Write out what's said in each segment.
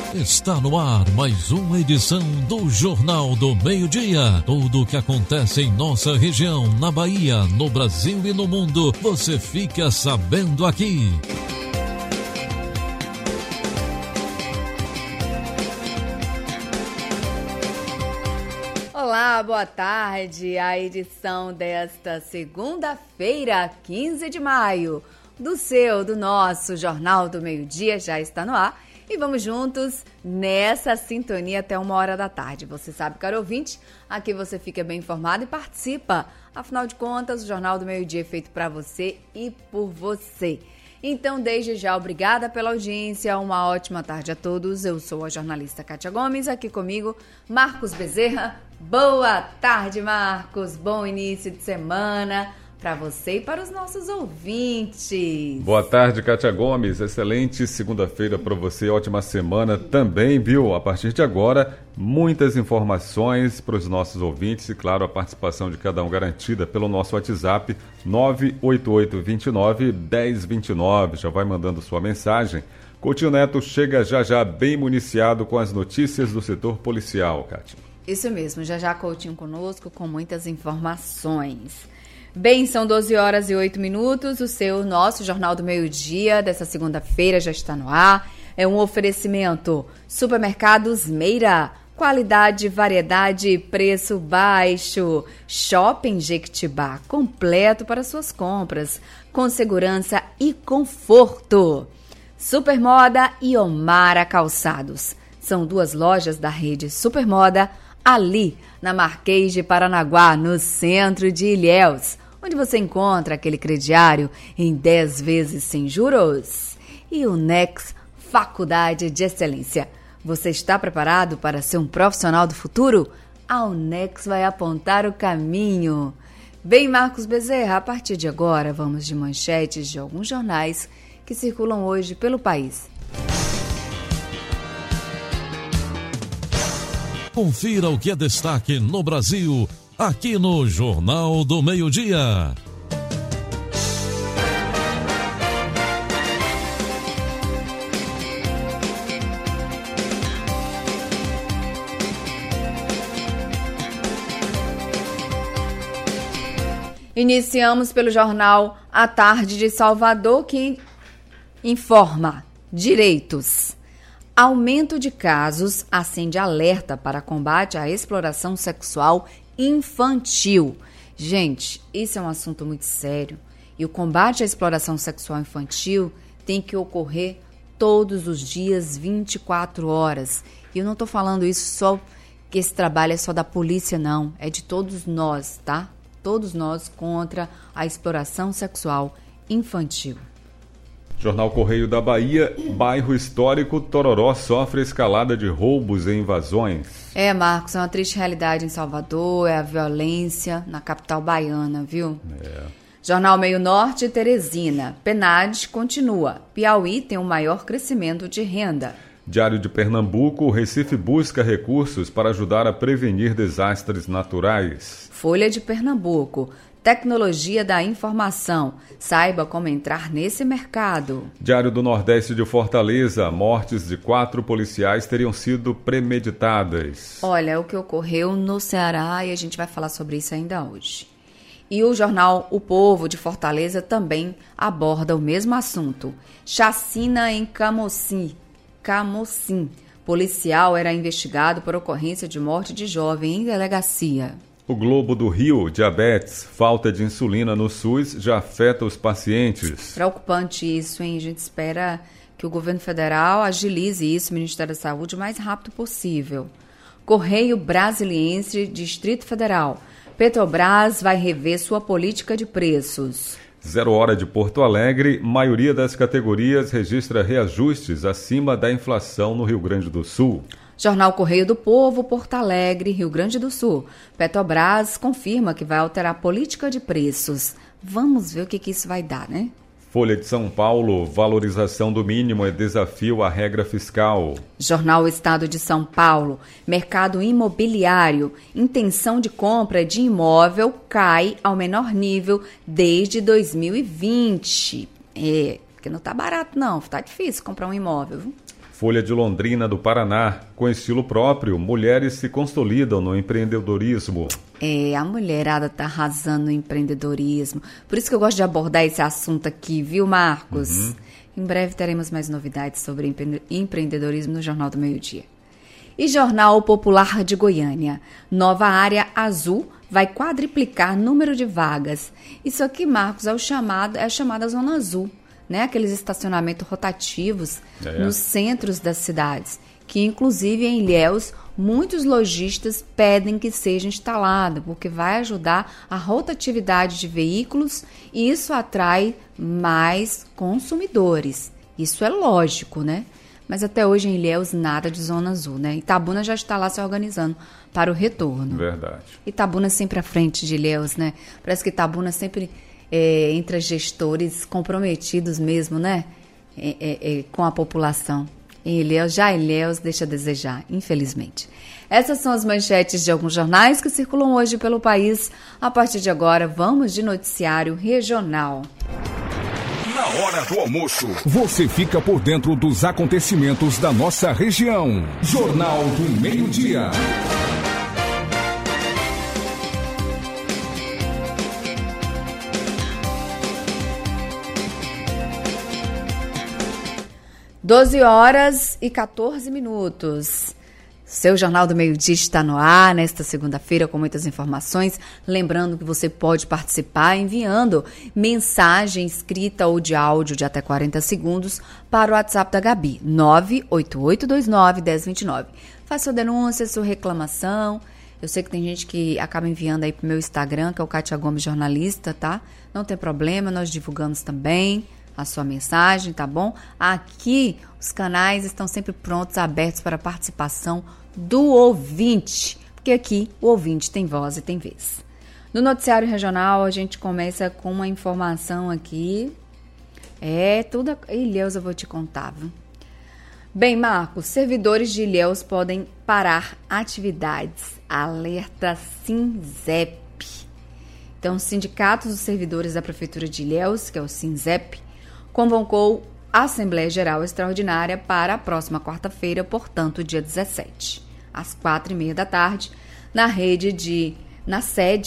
Está no ar mais uma edição do Jornal do Meio-Dia. Tudo o que acontece em nossa região, na Bahia, no Brasil e no mundo, você fica sabendo aqui. Olá, boa tarde. A edição desta segunda-feira, 15 de maio, do nosso Jornal do Meio-Dia já está no ar. E vamos juntos nessa sintonia até 1h da tarde. Você sabe, caro ouvinte, aqui você fica bem informado e participa. Afinal de contas, o Jornal do Meio-Dia é feito para você e por você. Então, desde já, obrigada pela audiência. Uma ótima tarde a todos. Eu sou a jornalista Kátia Gomes, aqui comigo, Marcos Bezerra. Boa tarde, Marcos. Bom início de semana para você e para os nossos ouvintes. Boa tarde, Kátia Gomes. Excelente segunda-feira para você, ótima semana também, viu? A partir de agora, muitas informações para os nossos ouvintes e, claro, a participação de cada um garantida pelo nosso WhatsApp 98829-1029. Já vai mandando sua mensagem. Coutinho Neto chega já bem municiado com as notícias do setor policial, Kátia. Isso mesmo, já Coutinho conosco com muitas informações. Bem, são 12h08, nosso Jornal do Meio-Dia dessa segunda-feira já está no ar. É um oferecimento Supermercados Meira, qualidade, variedade, preço baixo. Shopping Jequitibá, completo para suas compras, com segurança e conforto. Supermoda e Omara Calçados. São duas lojas da rede Supermoda, ali na Marquês de Paranaguá, no centro de Ilhéus, onde você encontra aquele crediário em 10 vezes sem juros. E o Nex, Faculdade de Excelência. Você está preparado para ser um profissional do futuro? A Unex vai apontar o caminho. Bem, Marcos Bezerra, a partir de agora vamos de manchetes de alguns jornais que circulam hoje pelo país. Confira o que é destaque no Brasil, aqui no Jornal do Meio-Dia. Iniciamos pelo jornal A Tarde de Salvador, que informa direitos. Aumento de casos acende alerta para combate à exploração sexual infantil. Gente, isso é um assunto muito sério. E o combate à exploração sexual infantil tem que ocorrer todos os dias, 24 horas. E eu não estou falando isso só que esse trabalho é só da polícia, não. É de todos nós, tá? Todos nós contra a exploração sexual infantil. Jornal Correio da Bahia, bairro histórico Tororó sofre escalada de roubos e invasões. Marcos, é uma triste realidade em Salvador, é a violência na capital baiana, viu? Jornal Meio Norte, Teresina, PNAD continua. Piauí tem o maior crescimento de renda. Diário de Pernambuco, Recife busca recursos para ajudar a prevenir desastres naturais. Folha de Pernambuco, tecnologia da informação. Saiba como entrar nesse mercado. Diário do Nordeste de Fortaleza, mortes de 4 policiais teriam sido premeditadas. Olha, o que ocorreu no Ceará e a gente vai falar sobre isso ainda hoje. E o jornal O Povo de Fortaleza também aborda o mesmo assunto. Chacina em Camocim. Policial era investigado por ocorrência de morte de jovem em delegacia. O Globo do Rio, diabetes, falta de insulina no SUS já afeta os pacientes. Preocupante isso, hein? A gente espera que o governo federal agilize isso, o Ministério da Saúde, o mais rápido possível. Correio Brasiliense, Distrito Federal. Petrobras vai rever sua política de preços. 0 hora de Porto Alegre, maioria das categorias registra reajustes acima da inflação no Rio Grande do Sul. Jornal Correio do Povo, Porto Alegre, Rio Grande do Sul. Petrobras confirma que vai alterar a política de preços. Vamos ver o que isso vai dar, né? Folha de São Paulo, valorização do mínimo é desafio à regra fiscal. Jornal Estado de São Paulo, mercado imobiliário, intenção de compra de imóvel cai ao menor nível desde 2020. Porque não tá barato não, tá difícil comprar um imóvel, viu? Folha de Londrina, do Paraná. Com estilo próprio, mulheres se consolidam no empreendedorismo. A mulherada tá arrasando no empreendedorismo. Por isso que eu gosto de abordar esse assunto aqui, viu, Marcos? Em breve teremos mais novidades sobre empreendedorismo no Jornal do Meio-Dia. E Jornal Popular de Goiânia. Nova área azul vai quadriplicar número de vagas. Isso aqui, Marcos, é a chamada Zona Azul, né? Aqueles estacionamentos rotativos nos centros das cidades, que inclusive em Ilhéus, muitos lojistas pedem que seja instalado, porque vai ajudar a rotatividade de veículos e isso atrai mais consumidores. Isso é lógico, né? Mas até hoje em Ilhéus nada de Zona Azul, né? Itabuna já está lá se organizando para o retorno. Verdade. Itabuna sempre à frente de Ilhéus, né? Parece que Itabuna sempre entre gestores comprometidos mesmo, né? Com a população. Em Ilhéus deixa a desejar, infelizmente. Essas são as manchetes de alguns jornais que circulam hoje pelo país. A partir de agora, vamos de noticiário regional. Na hora do almoço, você fica por dentro dos acontecimentos da nossa região. Jornal do Meio-Dia. (12h14). Seu Jornal do Meio-Dia está no ar nesta segunda-feira com muitas informações. Lembrando que você pode participar enviando mensagem escrita ou de áudio de até 40 segundos para o WhatsApp da Gabi, 988291029. Faça sua denúncia, sua reclamação. Eu sei que tem gente que acaba enviando aí para o meu Instagram, que é o Kátia Gomes Jornalista, tá? Não tem problema, nós divulgamos também a sua mensagem, tá bom? Aqui os canais estão sempre prontos, abertos para a participação do ouvinte, porque aqui o ouvinte tem voz e tem vez. No noticiário regional a gente começa com uma informação aqui, tudo Ilhéus eu vou te contar, viu? Bem, Marcos, servidores de Ilhéus podem parar atividades, alerta SINZEP. Então, o Sindicato dos Servidores da Prefeitura de Ilhéus, que é o SINZEP, convocou a Assembleia Geral Extraordinária para a próxima quarta-feira, portanto, dia 17, às 16h30, na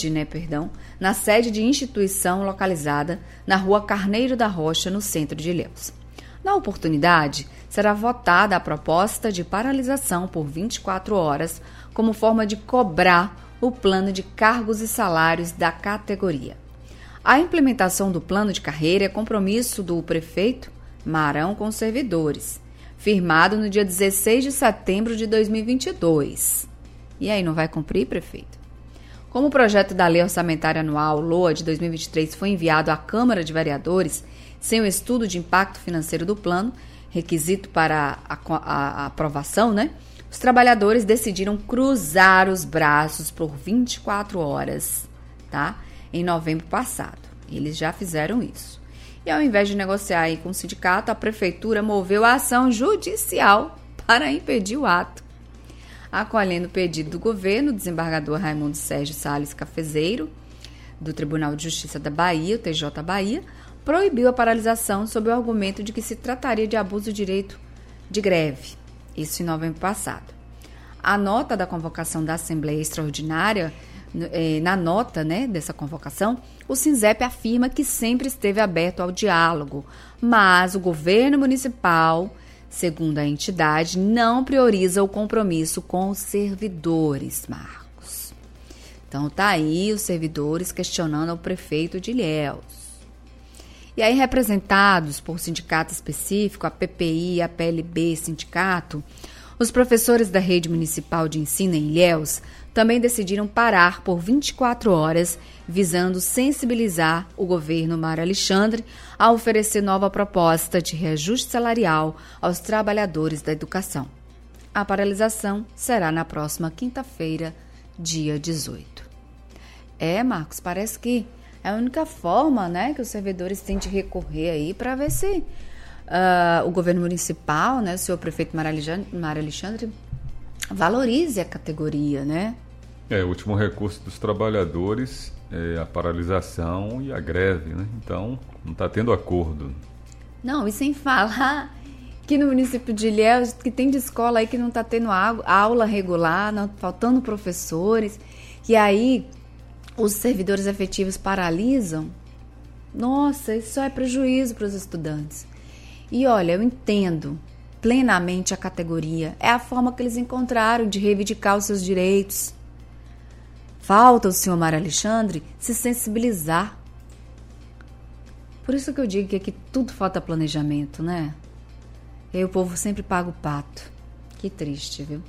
sede de instituição localizada na Rua Carneiro da Rocha, no centro de Ilhéus. Na oportunidade, será votada a proposta de paralisação por 24 horas como forma de cobrar o plano de cargos e salários da categoria. A implementação do plano de carreira é compromisso do prefeito Marão com os servidores, firmado no dia 16 de setembro de 2022. E aí, não vai cumprir, prefeito? Como o projeto da Lei Orçamentária Anual, LOA, de 2023 foi enviado à Câmara de Vereadores sem o estudo de impacto financeiro do plano, requisito para a aprovação, né? Os trabalhadores decidiram cruzar os braços por 24 horas, tá? Em novembro passado. Eles já fizeram isso. E ao invés de negociar aí com o sindicato, a prefeitura moveu a ação judicial para impedir o ato. Acolhendo o pedido do governo, o desembargador Raimundo Sérgio Salles Cafezeiro, do Tribunal de Justiça da Bahia, o TJ Bahia, proibiu a paralisação sob o argumento de que se trataria de abuso de direito de greve. Isso em novembro passado. A nota da convocação da Assembleia Extraordinária, na nota, né, dessa convocação, o SINZEP afirma que sempre esteve aberto ao diálogo, mas o governo municipal, segundo a entidade, não prioriza o compromisso com os servidores, Marcos. Então tá aí os servidores questionando o prefeito de Ilhéus. E aí, representados por sindicato específico, a PPI, a PLB, sindicato, os professores da rede municipal de ensino em Ilhéus também decidiram parar por 24 horas, visando sensibilizar o governo Mário Alexandre a oferecer nova proposta de reajuste salarial aos trabalhadores da educação. A paralisação será na próxima quinta-feira, dia 18. Marcos, parece que é a única forma, né, que os servidores têm de recorrer aí para ver se o governo municipal, né, o senhor prefeito Mário Alexandre, valorize a categoria, né? O último recurso dos trabalhadores é a paralisação e a greve, né? Então, não está tendo acordo. Não, e sem falar que no município de Ilhéus, que tem de escola aí que não está tendo aula regular, não, faltando professores, e aí os servidores efetivos paralisam. Nossa, isso só é prejuízo para os estudantes. E olha, eu entendo plenamente a categoria, é a forma que eles encontraram de reivindicar os seus direitos. Falta o senhor Mário Alexandre se sensibilizar. Por isso que eu digo que aqui tudo falta planejamento, né? E aí o povo sempre paga o pato. Que triste, viu?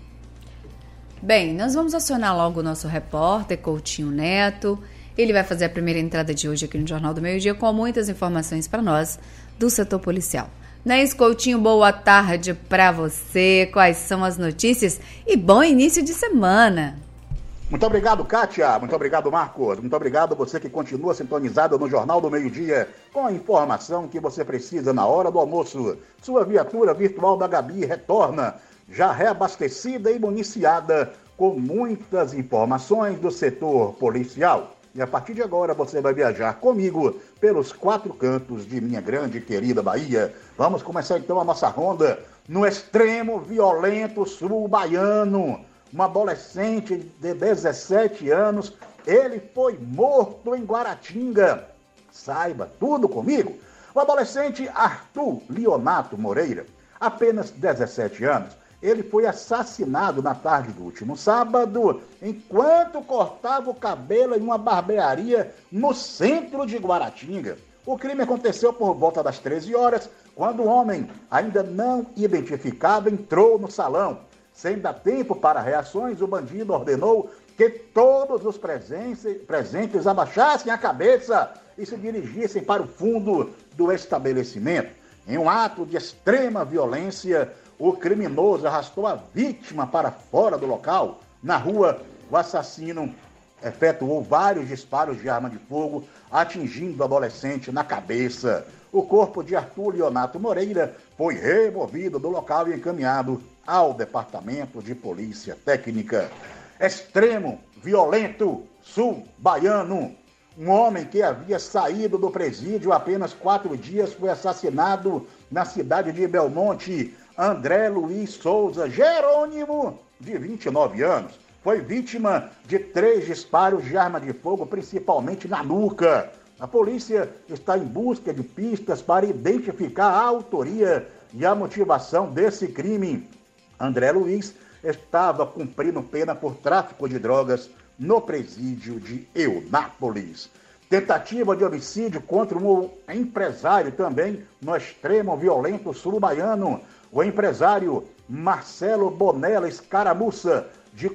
Bem, nós vamos acionar logo o nosso repórter, Coutinho Neto. Ele vai fazer a primeira entrada de hoje aqui no Jornal do Meio-Dia com muitas informações para nós do setor policial. Não é isso, Coutinho? Boa tarde para você. Quais são as notícias? E bom início de semana. Muito obrigado, Kátia. Muito obrigado, Marcos. Muito obrigado a você que continua sintonizado no Jornal do Meio-Dia com a informação que você precisa na hora do almoço. Sua viatura virtual da Gabi retorna, já reabastecida e municiada com muitas informações do setor policial. E a partir de agora você vai viajar comigo pelos 4 cantos de minha grande e querida Bahia. Vamos começar então a nossa ronda no extremo violento sul baiano. Um adolescente de 17 anos, ele foi morto em Guaratinga. Saiba tudo comigo. O adolescente Arthur Leonato Moreira, apenas 17 anos, ele foi assassinado na tarde do último sábado, enquanto cortava o cabelo em uma barbearia no centro de Guaratinga. O crime aconteceu por volta das 13 horas, quando o homem, ainda não identificado, entrou no salão. Sem dar tempo para reações, o bandido ordenou que todos os presentes abaixassem a cabeça e se dirigissem para o fundo do estabelecimento. Em um ato de extrema violência, o criminoso arrastou a vítima para fora do local. Na rua, o assassino efetuou vários disparos de arma de fogo, atingindo o adolescente na cabeça. O corpo de Arthur Leonato Moreira foi removido do local e encaminhado ao Departamento de Polícia Técnica. Extremo, violento, sul baiano. Um homem que havia saído do presídio há apenas 4 dias foi assassinado na cidade de Belmonte. André Luiz Souza Jerônimo, de 29 anos, foi vítima de 3 disparos de arma de fogo, principalmente na nuca. A polícia está em busca de pistas para identificar a autoria e a motivação desse crime. André Luiz estava cumprindo pena por tráfico de drogas no presídio de Eunápolis. Tentativa de homicídio contra um empresário também no extremo violento sul baiano. O empresário Marcelo Bonella Escaramuça, de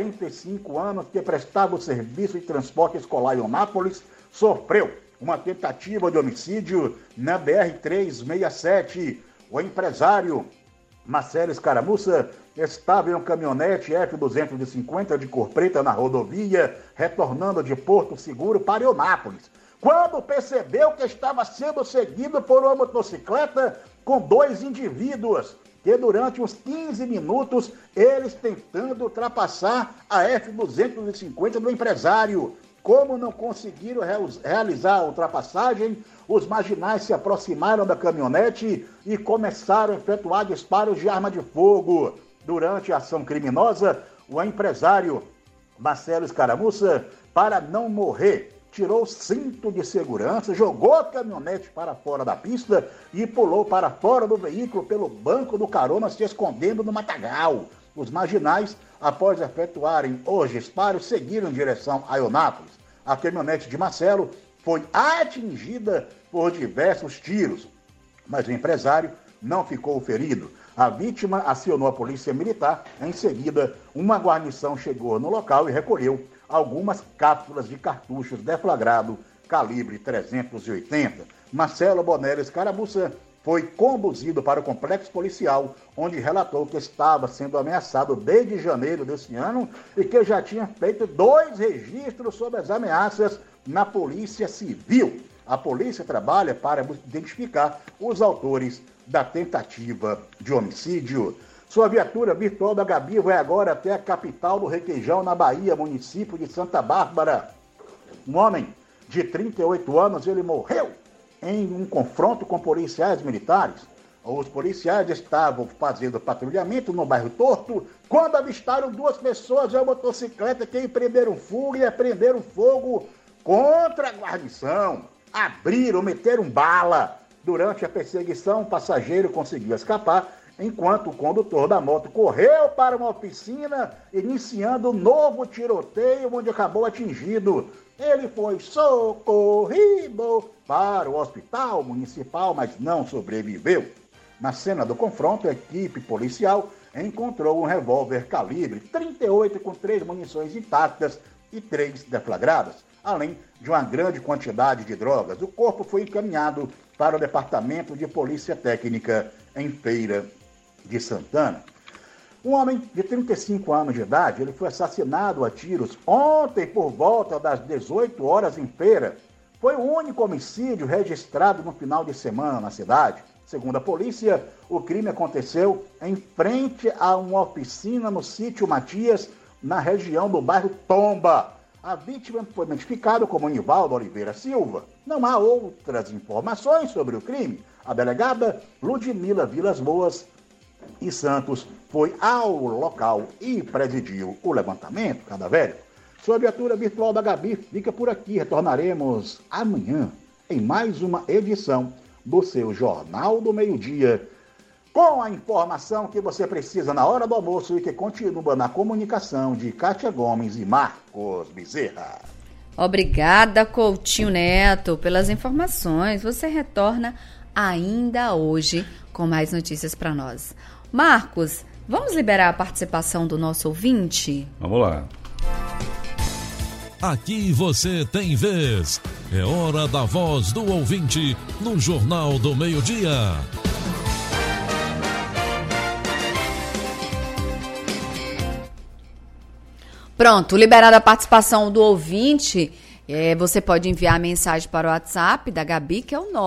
45 anos, que prestava o serviço de transporte escolar em Eunápolis, sofreu uma tentativa de homicídio na BR-367. O empresário Marcelo Escaramuça estava em um caminhonete F-250 de cor preta na rodovia, retornando de Porto Seguro para Eunápolis, quando percebeu que estava sendo seguido por uma motocicleta com 2 indivíduos, que durante uns 15 minutos, eles tentando ultrapassar a F-250 do empresário. Como não conseguiram realizar a ultrapassagem, os marginais se aproximaram da caminhonete e começaram a efetuar disparos de arma de fogo. Durante a ação criminosa, o empresário Marcelo Escaramuça, para não morrer, tirou o cinto de segurança, jogou a caminhonete para fora da pista e pulou para fora do veículo pelo banco do carona, se escondendo no matagal. Os marginais, após efetuarem os disparos, seguiram em direção a Eunápolis. A caminhonete de Marcelo foi atingida por diversos tiros, mas o empresário não ficou ferido. A vítima acionou a polícia militar. Em seguida, uma guarnição chegou no local e recolheu algumas cápsulas de cartuchos deflagrado calibre 380. Marcelo Bonella Escaramuça foi conduzido para o complexo policial, onde relatou que estava sendo ameaçado desde janeiro desse ano e que já tinha feito 2 registros sobre as ameaças na Polícia Civil. A polícia trabalha para identificar os autores da tentativa de homicídio. Sua viatura virtual da Gabi vai agora até a capital do Requeijão, na Bahia, município de Santa Bárbara. Um homem de 38 anos, ele morreu em um confronto com policiais militares. Os policiais estavam fazendo patrulhamento no bairro Torto quando avistaram duas pessoas em uma motocicleta que empreenderam fuga e apreenderam fogo contra a guarnição. Meteram bala. Durante a perseguição, o passageiro conseguiu escapar, enquanto o condutor da moto correu para uma oficina, iniciando um novo tiroteio, onde acabou atingido. Ele foi socorrido para o hospital municipal, mas não sobreviveu. Na cena do confronto, a equipe policial encontrou um revólver calibre 38 com 3 munições intactas e 3 deflagradas, além de uma grande quantidade de drogas. O corpo foi encaminhado para o Departamento de Polícia Técnica em Feira de Santana. Um homem de 35 anos de idade, ele foi assassinado a tiros ontem por volta das 18 horas em Feira. Foi o único homicídio registrado no final de semana na cidade. Segundo a polícia, o crime aconteceu em frente a uma oficina no sítio Matias, na região do bairro Tomba. A vítima foi identificada como Nivaldo Oliveira Silva. Não há outras informações sobre o crime. A delegada Ludmila Vilas Boas e Santos foi ao local e presidiu o levantamento cadavérico. Sua viatura virtual da Gabi fica por aqui. Retornaremos amanhã em mais uma edição do seu Jornal do Meio-Dia, com a informação que você precisa na hora do almoço e que continua na comunicação de Kátia Gomes e Marcos Bezerra. Obrigada, Coutinho Neto, pelas informações. Você retorna ainda hoje com mais notícias para nós. Marcos, vamos liberar a participação do nosso ouvinte? Vamos lá. Aqui você tem vez. É hora da voz do ouvinte no Jornal do Meio-Dia. Pronto, liberada a participação do ouvinte, você pode enviar mensagem para o WhatsApp da Gabi, que é o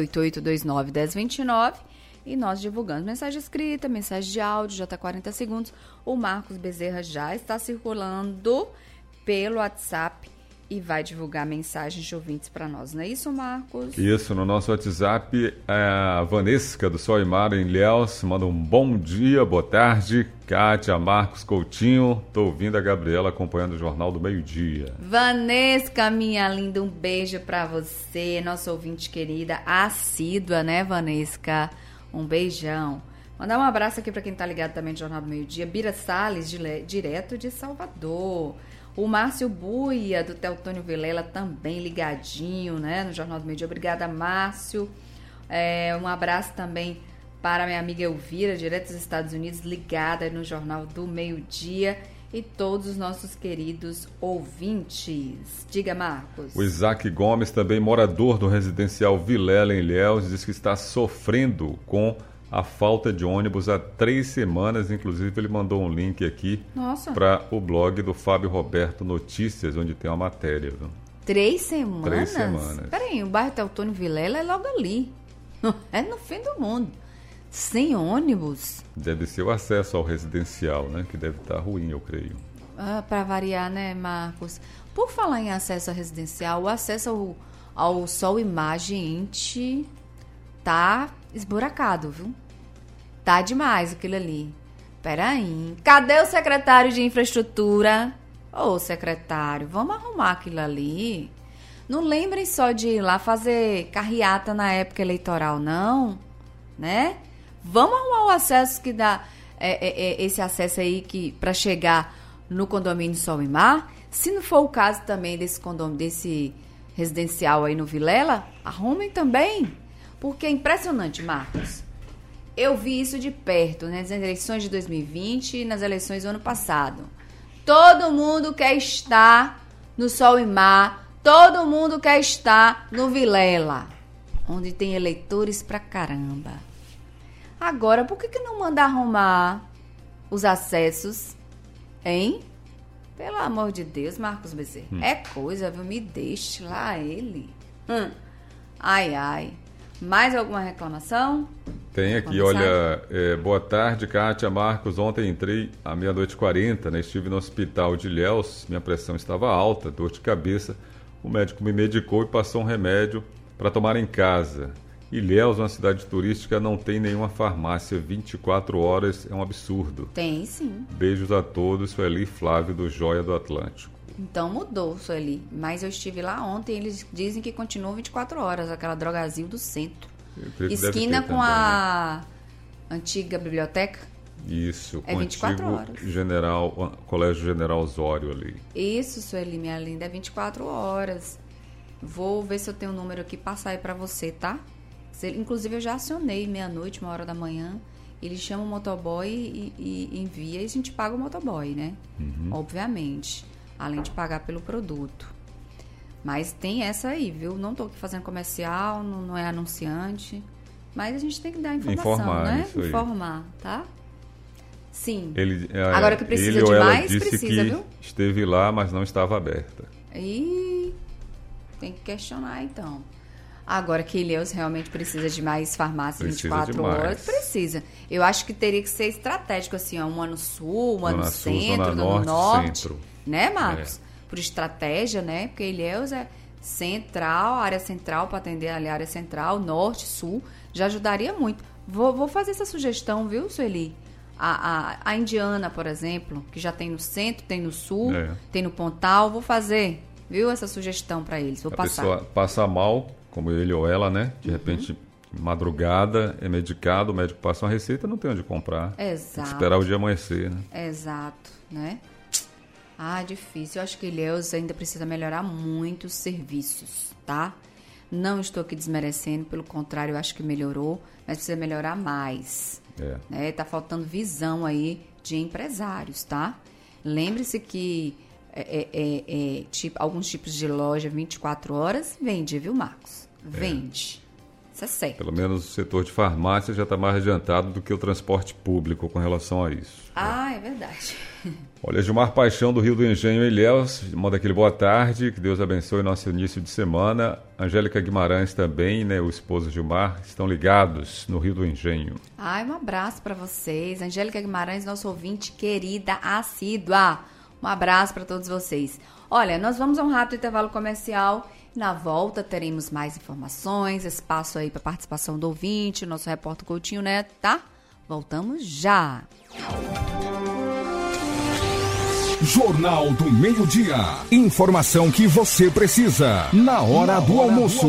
988291029, e nós divulgamos mensagem escrita, mensagem de áudio, já está 40 segundos. O Marcos Bezerra já está circulando pelo WhatsApp e vai divulgar mensagens de ouvintes para nós, não é isso, Marcos? Isso, no nosso WhatsApp, a Vanesca do Sol e Mar em Ilhéus manda um bom dia, boa tarde, Kátia, Marcos, Coutinho, tô ouvindo a Gabriela acompanhando o Jornal do Meio-Dia. Vanesca, minha linda, um beijo para você, nossa ouvinte querida, assídua, né, Vanesca? Um beijão. Mandar um abraço aqui para quem tá ligado também no Jornal do Meio-Dia, Bira Salles, direto de Salvador. O Márcio Buia, do Teotônio Vilela, também ligadinho, né, no Jornal do Meio-Dia. Obrigada, Márcio. Um abraço também para minha amiga Elvira, direto dos Estados Unidos, ligada no Jornal do Meio-Dia. E todos os nossos queridos ouvintes. Diga, Marcos. O Isaac Gomes, também morador do residencial Vilela, em Ilhéus, diz que está sofrendo com a falta de ônibus há 3 semanas. Inclusive, ele mandou um link aqui para o blog do Fábio Roberto Notícias, onde tem uma matéria. Viu? 3 semanas? 3 semanas. Peraí, o bairro Teotônio Vilela é logo ali. É no fim do mundo. Sem ônibus? Deve ser o acesso ao residencial, né? Que deve estar ruim, eu creio. Para variar, né, Marcos? Por falar em acesso ao residencial, o acesso ao Sol Imagem tá esburacado, viu? Tá demais aquilo ali. Peraí, cadê o secretário de infraestrutura? Ô, secretário, vamos arrumar aquilo ali. Não lembrem só de ir lá fazer carreata na época eleitoral, não, né? Vamos arrumar o acesso que dá, esse acesso aí para chegar no condomínio Sol e Mar. Se não for o caso também desse residencial aí no Vilela, arrumem também. Porque é impressionante, Marcos. Eu vi isso de perto, né, nas eleições de 2020 e nas eleições do ano passado. Todo mundo quer estar no Sol e Mar, todo mundo quer estar no Vilela, onde tem eleitores pra caramba. Agora, por que não manda arrumar os acessos, hein? Pelo amor de Deus, Marcos Bezerra. É coisa, viu? Me deixe lá ele. Ai, ai. Mais alguma reclamação? Tem aqui, olha, boa tarde, Kátia, Marcos. Ontem entrei à 00:40, né? Estive no hospital de Ilhéus, minha pressão estava alta, dor de cabeça. O médico me medicou e passou um remédio para tomar em casa. Ilhéus, uma cidade turística, não tem nenhuma farmácia 24 horas, é um absurdo. Tem, sim. Beijos a todos, Sueli Flávio do Joia do Atlântico. Então mudou, Sueli. Mas eu estive lá ontem, eles dizem que continua 24 horas, aquela Drogazil do centro. Esquina com também, a antiga biblioteca. Isso, é com 24 o horas. Colégio General Osório ali. Isso, Sueli, minha linda, é 24 horas. Vou ver se eu tenho um número aqui, passar aí pra você, tá? Inclusive eu já acionei meia-noite, 1h da manhã. Ele chama o motoboy e envia e a gente paga o motoboy, né? Obviamente. Além de pagar pelo produto. Mas tem essa aí, viu? Não tô aqui fazendo comercial, não é anunciante. Mas a gente tem que dar informação, né? Informar, tá? Sim. Agora que precisa de mais, precisa, viu? Esteve lá, mas não estava aberta. Tem que questionar, então. Agora que Ilhéus realmente precisa de mais farmácias 24 horas, precisa. Eu acho que teria que ser estratégico, assim, ó, uma no sul, uma no centro, uma no norte. Centro. Né, Marcos? Por estratégia, né? Porque Ilhéus é central, área central, para atender ali a área central, norte, sul, já ajudaria muito. Vou fazer essa sugestão, viu, Sueli? A Indiana, por exemplo, que já tem no centro, tem no sul, tem no Pontal, vou fazer, viu, essa sugestão para eles, vou passar. A pessoa passa mal, como ele ou ela, né? De repente, madrugada, é medicado, o médico passa uma receita, não tem onde comprar. Exato. Tem que esperar o dia amanhecer, né? Exato, né? Difícil. Eu acho que Ilhéus ainda precisa melhorar muito os serviços, tá? Não estou aqui desmerecendo, pelo contrário, eu acho que melhorou, mas precisa melhorar mais. Né? Tá faltando visão aí de empresários, tá? Lembre-se que alguns tipos de loja 24 horas vende, viu, Marcos? Vende. Isso é certo. Pelo menos o setor de farmácia já está mais adiantado do que o transporte público com relação a isso. É verdade. Olha, Gilmar Paixão do Rio do Engenho, Ilhéus, manda aquele boa tarde, que Deus abençoe nosso início de semana. Angélica Guimarães também, né, o esposo Gilmar, estão ligados no Rio do Engenho. Um abraço para vocês. Angélica Guimarães, nosso ouvinte querida, assídua. Um abraço para todos vocês. Olha, nós vamos a um rápido intervalo comercial. Na volta teremos mais informações, espaço aí para participação do ouvinte, nosso repórter Coutinho Neto, tá? Voltamos já. Jornal do Meio-Dia. Informação que você precisa na hora do almoço.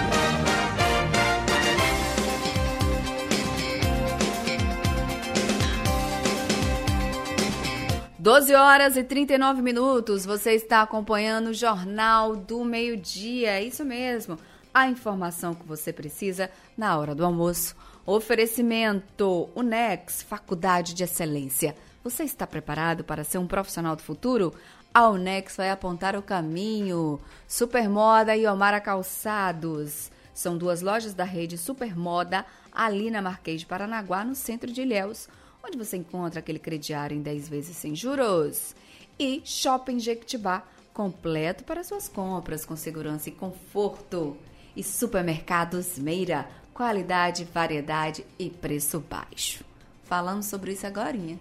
12h39. Você está acompanhando o Jornal do Meio-Dia. É isso mesmo. A informação que você precisa na hora do almoço. Oferecimento UNEX, Faculdade de Excelência. Você está preparado para ser um profissional do futuro? A UNEX vai apontar o caminho. Supermoda e Omara Calçados. São duas lojas da rede Supermoda, ali na Marquês de Paranaguá, no centro de Ilhéus, onde você encontra aquele crediário em 10 vezes sem juros. E Shopping Jequitibá, completo para suas compras, com segurança e conforto. E Supermercados Meira, qualidade, variedade e preço baixo. Falamos sobre isso agorinha.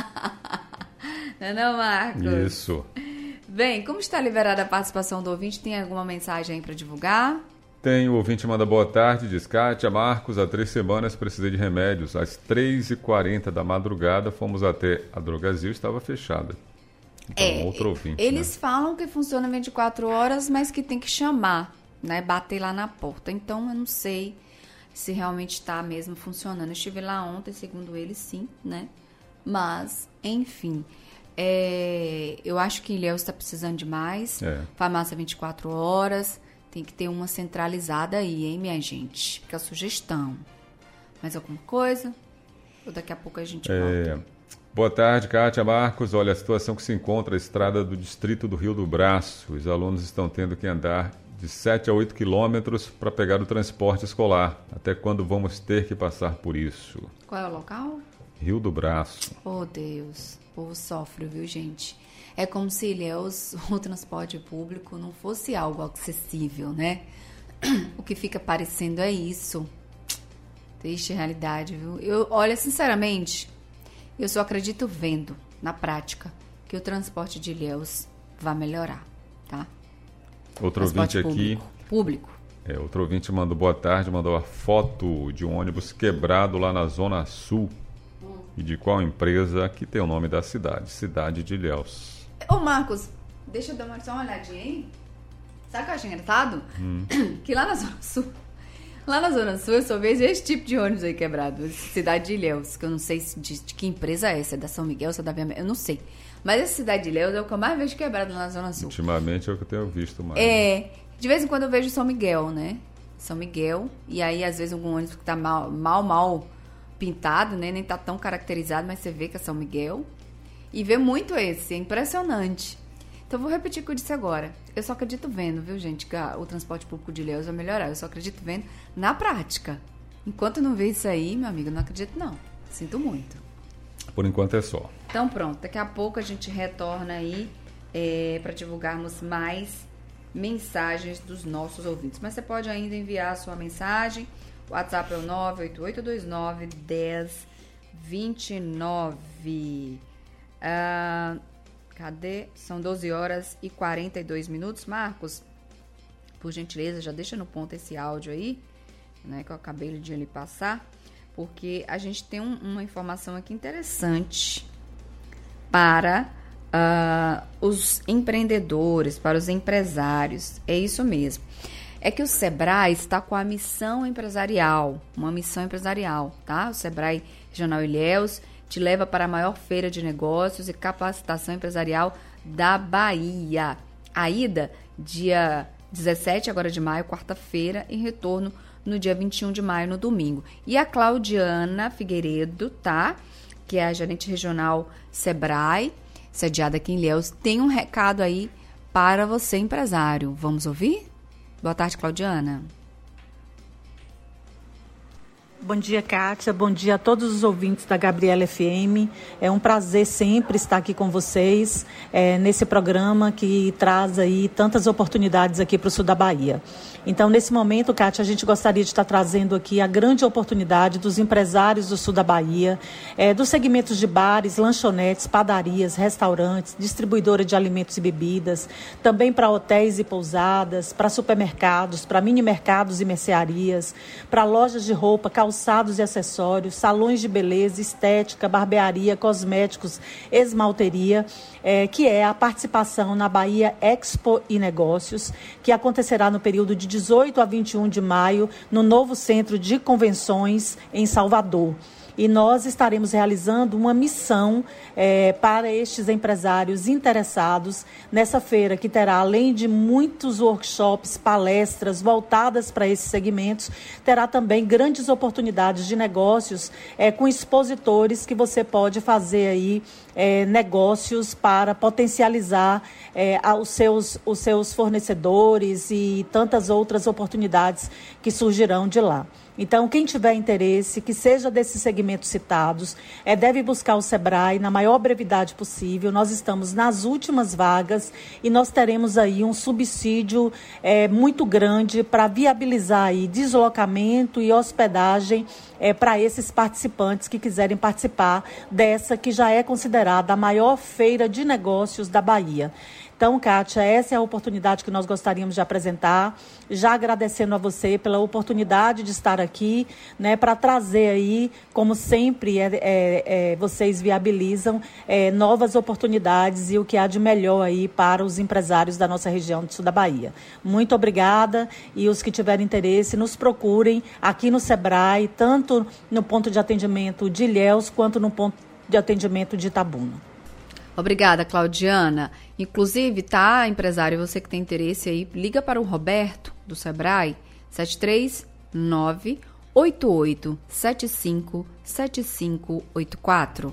Não, Marcos? Isso. Bem, como está liberada a participação do ouvinte? Tem alguma mensagem aí para divulgar? Tem, o ouvinte manda boa tarde, diz: Kátia, Marcos, há 3 semanas precisei de remédios. Às 3h40 da madrugada fomos até a Drogazil, estava fechada. Então, outro ouvinte. Eles falam que funciona 24 horas, mas que tem que chamar, né? Bater lá na porta. Então, eu não sei se realmente está mesmo funcionando. Eu estive lá ontem, segundo eles, sim, né? Mas, enfim, eu acho que Ilhéus está precisando de mais. Farmácia 24 horas. Tem que ter uma centralizada aí, hein, minha gente? Fica a sugestão. Mais alguma coisa? Ou daqui a pouco a gente volta? Boa tarde, Kátia, Marcos. Olha, a situação que se encontra a estrada do distrito do Rio do Braço. Os alunos estão tendo que andar de 7 a 8 quilômetros para pegar o transporte escolar. Até quando vamos ter que passar por isso? Qual é o local? Rio do Braço. Oh, Deus. O povo sofre, viu, gente? É como se Ilhéus, o transporte público, não fosse algo acessível, né? O que fica parecendo é isso. Triste realidade, viu? Olha, sinceramente, eu só acredito vendo, na prática, que o transporte de Ilhéus vai melhorar, tá? Outro ouvinte aqui. Público. Outro ouvinte mandou boa tarde, mandou a foto de um ônibus quebrado lá na Zona Sul. E de qual empresa? Aqui tem o nome da cidade de Ilhéus. Ô Marcos, deixa eu dar só uma olhadinha aí. Sabe o que eu achei engraçado? Que lá na Zona Sul eu só vejo esse tipo de ônibus aí quebrado. Cidade de Ilhéus, que eu não sei de que empresa é essa, é da São Miguel, se é da Viamé, eu não sei. Mas essa cidade de Ilhéus é o que eu mais vejo quebrado lá na Zona Sul. Ultimamente é o que eu tenho visto mais. De vez em quando eu vejo São Miguel, né? São Miguel, e aí às vezes algum ônibus que tá mal pintado, né? Nem tá tão caracterizado, mas você vê que é São Miguel. E vê muito esse, é impressionante. Então, vou repetir o que eu disse agora. Eu só acredito vendo, viu, gente, que o transporte público de Ilhéus vai melhorar. Eu só acredito vendo na prática. Enquanto eu não ver isso aí, meu amigo, eu não acredito, não. Sinto muito. Por enquanto é só. Então, pronto. Daqui a pouco a gente retorna aí para divulgarmos mais mensagens dos nossos ouvintes. Mas você pode ainda enviar a sua mensagem. O WhatsApp é o 98829-1029. Cadê? São 12 horas e 42 minutos. Marcos, por gentileza, já deixa no ponto esse áudio aí, né, que eu acabei de lhe passar, porque a gente tem uma informação aqui interessante para os empreendedores, para os empresários. É isso mesmo. É que o Sebrae está com a missão empresarial, uma missão empresarial, tá? O Sebrae Regional Ilhéus te leva para a maior feira de negócios e capacitação empresarial da Bahia. A ida, dia 17 agora de maio, quarta-feira, e retorno no dia 21 de maio, no domingo. E a Claudiana Figueiredo, tá? Que é a gerente regional Sebrae, sediada aqui em Ilhéus, tem um recado aí para você, empresário. Vamos ouvir? Boa tarde, Claudiana. Bom dia, Kátia. Bom dia a todos os ouvintes da Gabriela FM. É um prazer sempre estar aqui com vocês nesse programa que traz aí tantas oportunidades aqui para o sul da Bahia. Então, nesse momento, Kátia, a gente gostaria de estar trazendo aqui a grande oportunidade dos empresários do sul da Bahia, dos segmentos de bares, lanchonetes, padarias, restaurantes, distribuidora de alimentos e bebidas, também para hotéis e pousadas, para supermercados, para mini-mercados e mercearias, para lojas de roupa, calçados e acessórios, salões de beleza, estética, barbearia, cosméticos, esmalteria, que é a participação na Bahia Expo e Negócios, que acontecerá no período de 18 a 21 de maio, no novo Centro de Convenções em Salvador. E nós estaremos realizando uma missão para estes empresários interessados nessa feira, que terá, além de muitos workshops, palestras voltadas para esses segmentos, terá também grandes oportunidades de negócios com expositores que você pode fazer aí negócios para potencializar os seus fornecedores e tantas outras oportunidades que surgirão de lá. Então, quem tiver interesse, que seja desses segmentos citados, deve buscar o Sebrae na maior brevidade possível. Nós estamos nas últimas vagas e nós teremos aí um subsídio muito grande para viabilizar aí deslocamento e hospedagem para esses participantes que quiserem participar dessa que já é considerada a maior feira de negócios da Bahia. Então, Kátia, essa é a oportunidade que nós gostaríamos de apresentar, já agradecendo a você pela oportunidade de estar aqui, né, para trazer aí, como sempre vocês viabilizam, novas oportunidades e o que há de melhor aí para os empresários da nossa região do sul da Bahia. Muito obrigada, e os que tiverem interesse, nos procurem aqui no Sebrae, tanto no ponto de atendimento de Ilhéus, quanto no ponto de atendimento de Itabuna. Obrigada, Claudiana. Inclusive, tá, empresário, você que tem interesse aí, liga para o Roberto, do Sebrae, 73988757584.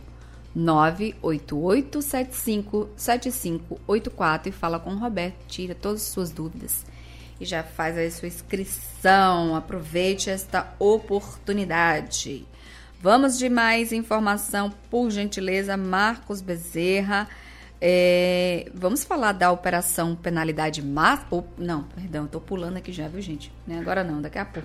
988757584 e fala com o Roberto, tira todas as suas dúvidas e já faz aí sua inscrição. Aproveite esta oportunidade. Vamos de mais informação, por gentileza, Marcos Bezerra. Vamos falar da operação penalidade máxima. Não, perdão, estou pulando aqui já, viu, gente? Não é agora não, daqui a pouco.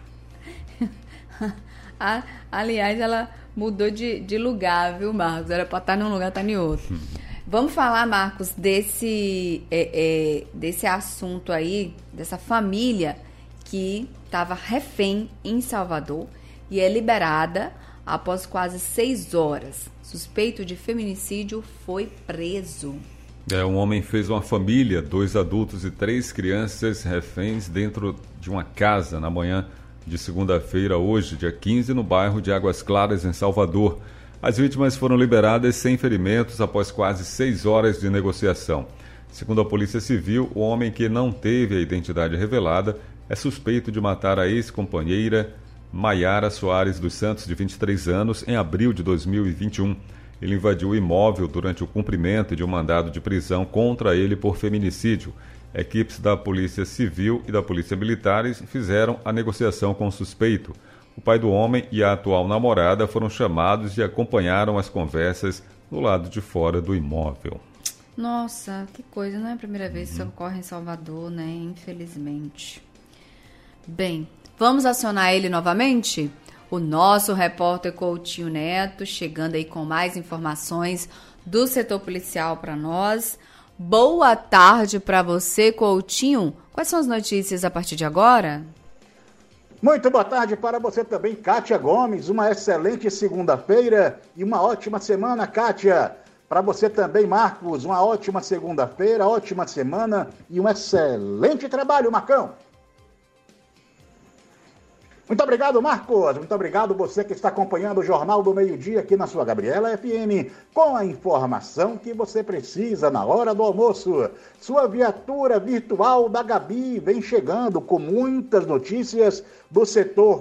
Aliás, ela mudou de lugar, viu, Marcos? Era para estar num lugar, está em outro. Vamos falar, Marcos, desse assunto aí, dessa família que estava refém em Salvador e é liberada após quase 6 horas. Suspeito de feminicídio foi preso. Um homem fez uma família, 2 adultos e 3 crianças reféns dentro de uma casa na manhã de segunda-feira, hoje, dia 15, no bairro de Águas Claras, em Salvador. As vítimas foram liberadas sem ferimentos após quase 6 horas de negociação. Segundo a Polícia Civil, o homem, que não teve a identidade revelada, é suspeito de matar a ex-companheira Maiara Soares dos Santos, de 23 anos, em abril de 2021. Ele invadiu o imóvel durante o cumprimento de um mandado de prisão contra ele por feminicídio. Equipes da Polícia Civil e da Polícia Militar fizeram a negociação com o suspeito. O pai do homem e a atual namorada foram chamados e acompanharam as conversas do lado de fora do imóvel. Nossa, que coisa, não é a primeira vez que isso ocorre em Salvador, né? Infelizmente. Bem, vamos acionar ele novamente? O nosso repórter Coutinho Neto, chegando aí com mais informações do setor policial para nós. Boa tarde para você, Coutinho. Quais são as notícias a partir de agora? Muito boa tarde para você também, Kátia Gomes. Uma excelente segunda-feira e uma ótima semana, Kátia. Para você também, Marcos, uma ótima segunda-feira, ótima semana e um excelente trabalho, Marcão. Muito obrigado, Marcos. Muito obrigado você que está acompanhando o Jornal do Meio-Dia aqui na sua Gabriela FM, com a informação que você precisa na hora do almoço. Sua viatura virtual da Gabi vem chegando com muitas notícias do setor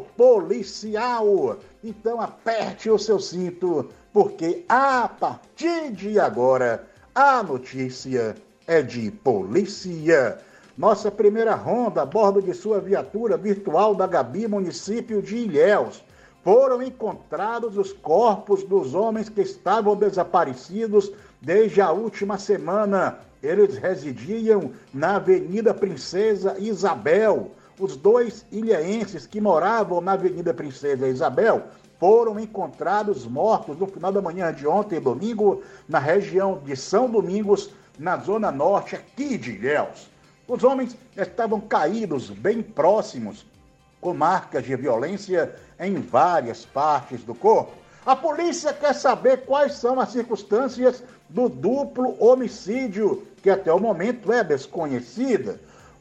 policial. Então aperte o seu cinto, porque a partir de agora a notícia é de polícia. Nossa primeira ronda a bordo de sua viatura virtual da Gabi, município de Ilhéus. Foram encontrados os corpos dos homens que estavam desaparecidos desde a última semana. Eles residiam na Avenida Princesa Isabel. Os 2 ilhéenses que moravam na Avenida Princesa Isabel foram encontrados mortos no final da manhã de ontem, domingo, na região de São Domingos, na zona norte aqui de Ilhéus. Os homens estavam caídos bem próximos, com marcas de violência em várias partes do corpo. A polícia quer saber quais são as circunstâncias do duplo homicídio, que até o momento é desconhecida.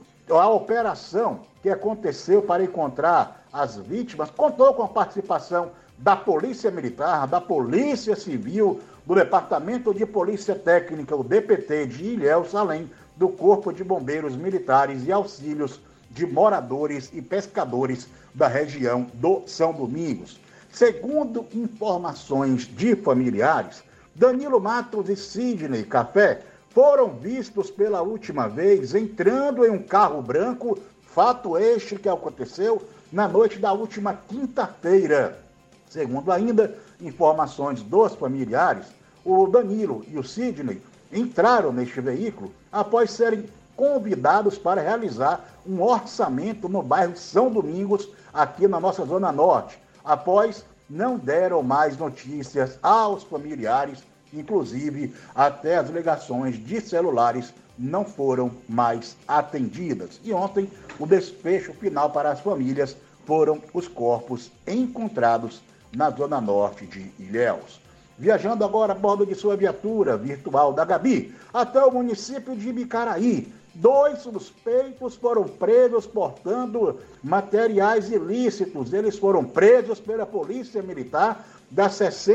A operação que aconteceu para encontrar as vítimas contou com a participação da Polícia Militar, da Polícia Civil, do Departamento de Polícia Técnica, o DPT de Ilhéus, além do Corpo de Bombeiros Militares e auxílios de moradores e pescadores da região do São Domingos. Segundo informações de familiares, Danilo Matos e Sidney Café foram vistos pela última vez entrando em um carro branco, fato este que aconteceu na noite da última quinta-feira. Segundo ainda informações dos familiares, o Danilo e o Sidney entraram neste veículo após serem convidados para realizar um orçamento no bairro São Domingos, aqui na nossa Zona Norte. Após, não deram mais notícias aos familiares, inclusive até as ligações de celulares não foram mais atendidas. E ontem, o desfecho final para as famílias foram os corpos encontrados na Zona Norte de Ilhéus. Viajando agora a bordo de sua viatura virtual da Gabi, até o município de Ibicaraí, 2 suspeitos foram presos portando materiais ilícitos. Eles foram presos pela Polícia Militar da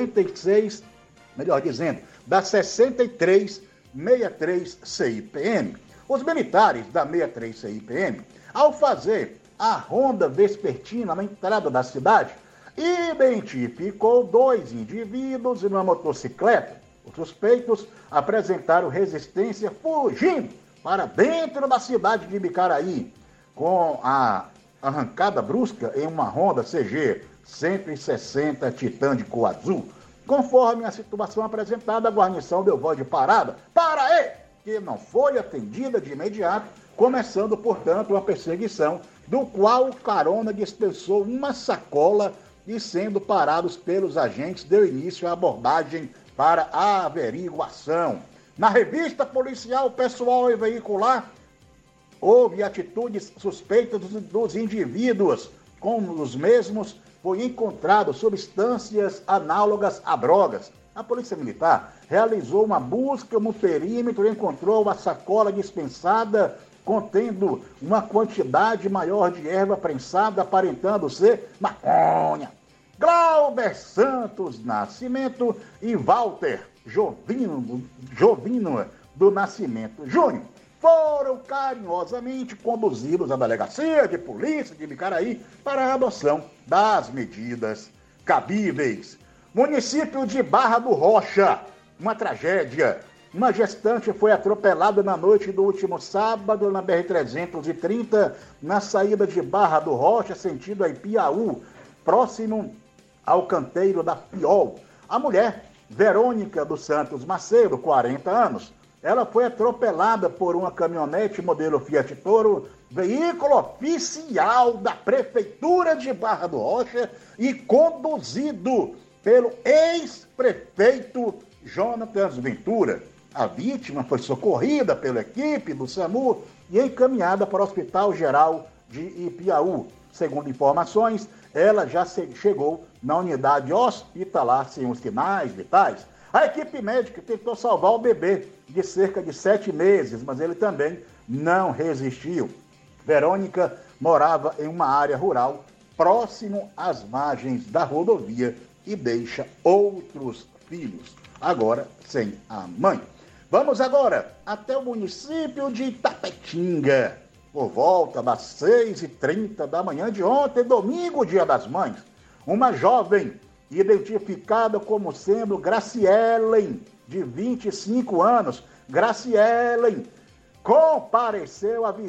63 CIPM. Os militares da 63 CIPM, ao fazer a ronda vespertina na entrada da cidade, identificou 2 indivíduos em uma motocicleta. Os suspeitos apresentaram resistência fugindo para dentro da cidade de Ibicaraí, com a arrancada brusca em uma Honda CG 160 Titan de cor azul. Conforme a situação apresentada, a guarnição deu voz de parada para aí, que não foi atendida de imediato, começando, portanto, uma perseguição, do qual o carona dispensou uma sacola e, sendo parados pelos agentes, deu início à abordagem para a averiguação. Na revista policial pessoal e veicular, houve atitudes suspeitas dos indivíduos. Com os mesmos, foi encontrado substâncias análogas a drogas. A Polícia Militar realizou uma busca no perímetro e encontrou uma sacola dispensada contendo uma quantidade maior de erva prensada, aparentando ser maconha. Glauber Santos Nascimento e Walter Jovino do Nascimento Júnior foram carinhosamente conduzidos à delegacia de polícia de Micaraí para a adoção das medidas cabíveis. Município de Barra do Rocha, uma tragédia. Uma gestante foi atropelada na noite do último sábado na BR-330, na saída de Barra do Rocha, sentido a Ipiaú, próximo ao canteiro da Piol. A mulher, Verônica dos Santos Macedo, 40 anos, ela foi atropelada por uma caminhonete modelo Fiat Toro, veículo oficial da Prefeitura de Barra do Rocha e conduzido pelo ex-prefeito Jonatas Ventura. A vítima foi socorrida pela equipe do SAMU e encaminhada para o Hospital Geral de Ipiaú. Segundo informações, ela já chegou na unidade hospitalar sem os sinais vitais. A equipe médica tentou salvar o bebê de cerca de 7 meses, mas ele também não resistiu. Verônica morava em uma área rural próximo às margens da rodovia e deixa outros filhos, agora sem a mãe. Vamos agora até o município de Itapetinga. Por volta das 6h30 da manhã de ontem, domingo, Dia das Mães, uma jovem identificada como sendo Gracielen, de 25 anos, Gracielen, compareceu à